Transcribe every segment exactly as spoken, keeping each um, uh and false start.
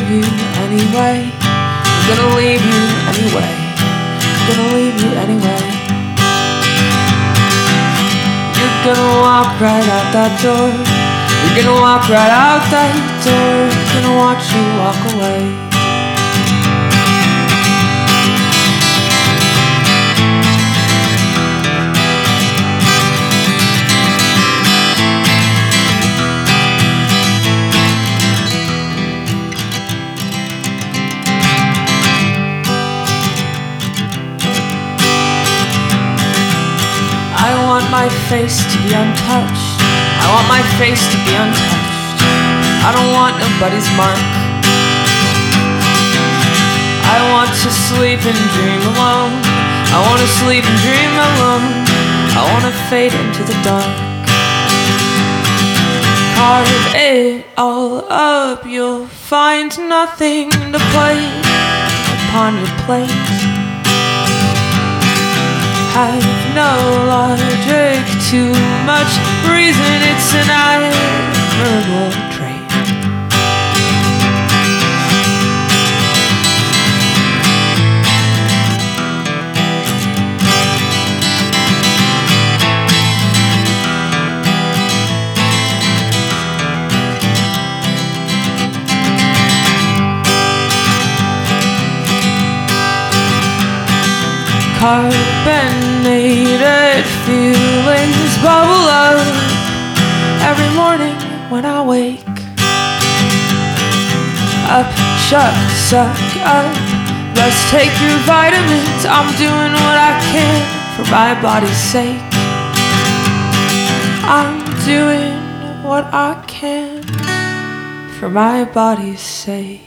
you anyway. I'm gonna leave you anyway. I'm gonna leave you anyway. You're gonna walk right out that door. You're gonna walk right out that door. I'm gonna watch you walk away. I want my face to be untouched. I want my face to be untouched. I don't want nobody's mark. I want to sleep and dream alone. I want to sleep and dream alone. I want to fade into the dark. Carve it all up. You'll find nothing to play upon your plate. Have no logic, too much reason, it's an admirable trait. Carbonated feelings bubble up every morning when I wake up. Shut, suck up. Let's take your vitamins. I'm doing what I can for my body's sake. I'm doing what I can for my body's sake.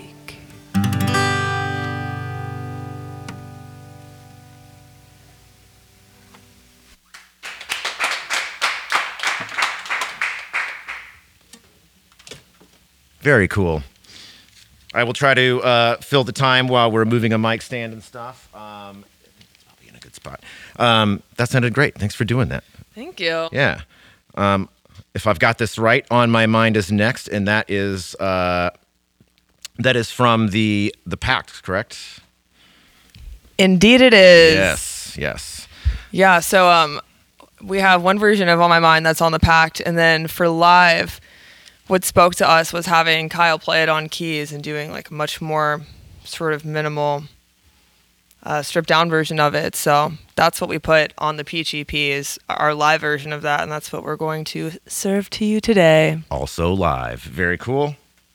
Very cool. I will try to uh, fill the time while we're moving a mic stand and stuff. Um, it's probably in a good spot. Um, that sounded great. Thanks for doing that. Thank you. Yeah. Um, if I've got this right, On My Mind is next, and that is uh, that is from the the Pact, correct? Indeed it is. Yes, yes. Yeah, so um, we have one version of On My Mind that's on the Pact, and then for live, what spoke to us was having Kyle play it on keys and doing like a much more sort of minimal uh, stripped down version of it. So that's what we put on the Peach E P is our live version of that, and that's what we're going to serve to you today. Also live. Very cool.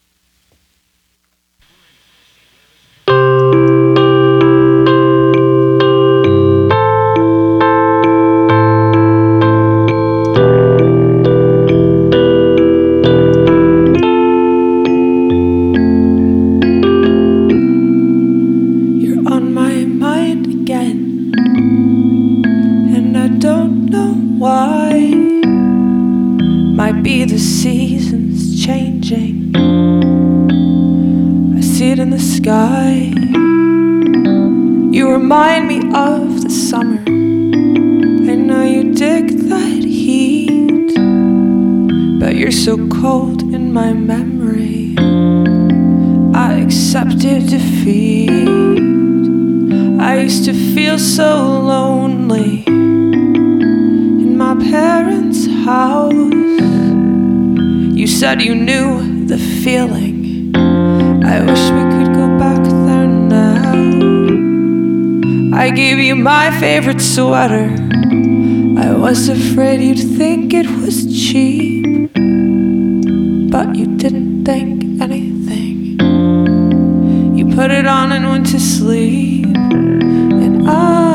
Be the seasons changing. I see it in the sky. You remind me of the summer. I know you dig that heat, but you're so cold in my memory. I accepted defeat. I used to feel so lonely in my parents' house. You said you knew the feeling. I wish we could go back there now. I gave you my favorite sweater. I was afraid you'd think it was cheap, but you didn't think anything. You put it on and went to sleep, and I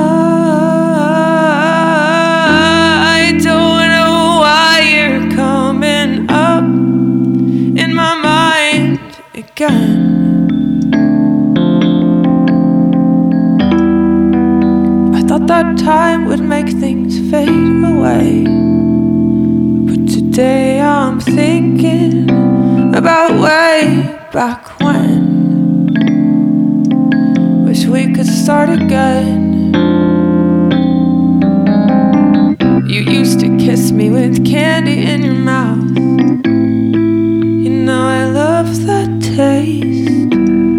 again. I thought that time would make things fade away, but today I'm thinking about way back when. Wish we could start again. You used to kiss me with candy in your mouth. You know I love that taste.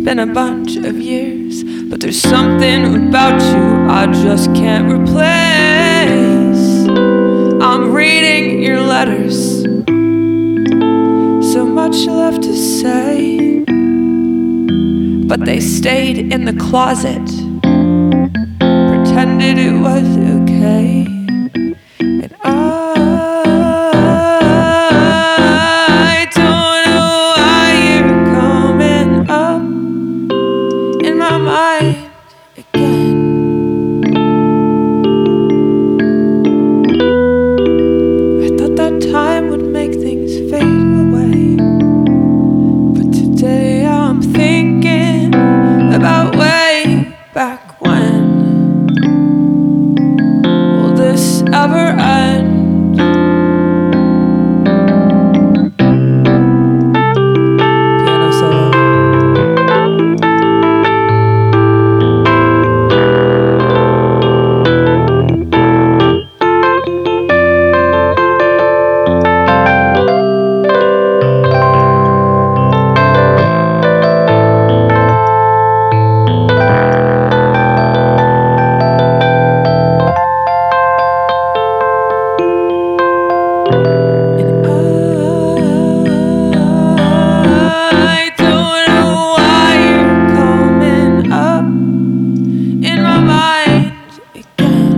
been a bunch of years, but there's something about you I just can't replace. I'm reading your letters, so much left to say, but they stayed in the closet, pretended it was okay. And I, I don't know why you're coming up in my mind again. I thought that time would make things fade away, but today I'm thinking about way back when. Will this ever end? Piano solo. I don't know why you're coming up in my mind again.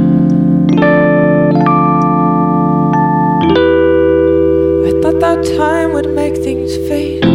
I thought that time would make things fade